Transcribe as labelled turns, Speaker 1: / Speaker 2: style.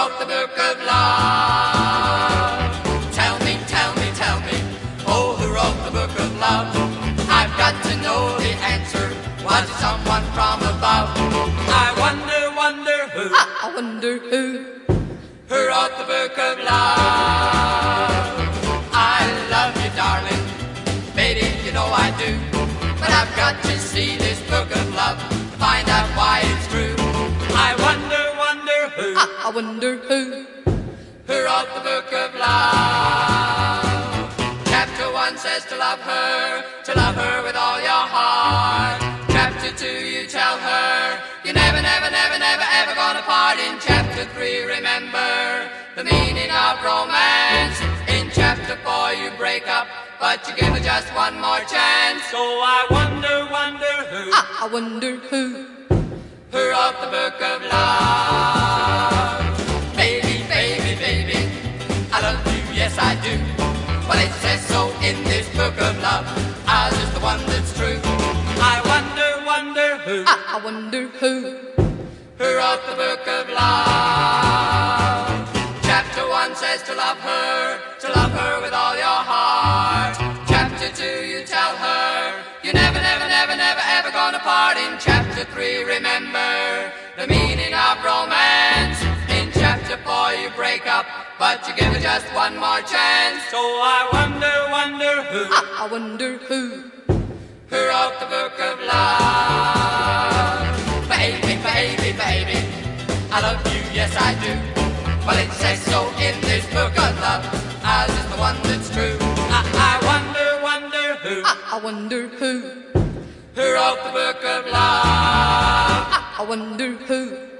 Speaker 1: wrote the book of love? Tell me, tell me, tell me, oh, who wrote the book of love? I've got to know the answer. Was it someone from above? I wonder, wonder who?
Speaker 2: I wonder who
Speaker 1: wrote the book of love? I love you, darling, baby, you know I do. But I've got to see this book of love to find out why it's true. I wonder, wonder who?
Speaker 2: I wonder who
Speaker 1: wrote the book of love? Chapter 1 says to love her with all your heart. Chapter 2, you tell her you're never, never, never, never, ever gonna part. In Chapter 3, remember the meaning of romance. In Chapter 4, you break up, but you give her just one more chance. So I wonder, wonder who?
Speaker 2: I wonder who
Speaker 1: wrote the book of love? Baby, baby, baby, I love you, yes I do. Well, it says so in this book of love. Ours is the one that's true. I wonder, wonder who?
Speaker 2: I wonder who
Speaker 1: wrote the book of love? Chapter 1 says to love her with all your heart. Chapter 2, you tell her you're never, never, never, never, ever gonna part. In Chapter 3, remember the meaning of romance. In Chapter 4, you break up, but you give her just one more chance. So I wonder, wonder who?
Speaker 2: I wonder who
Speaker 1: wrote the book of love? Baby, baby, baby, I love you, yes I do. Well, it says so in this book of love. Ours is the one that's true. I wonder, wonder who?
Speaker 2: I wonder who
Speaker 1: wrote the book of love?
Speaker 2: I wonder who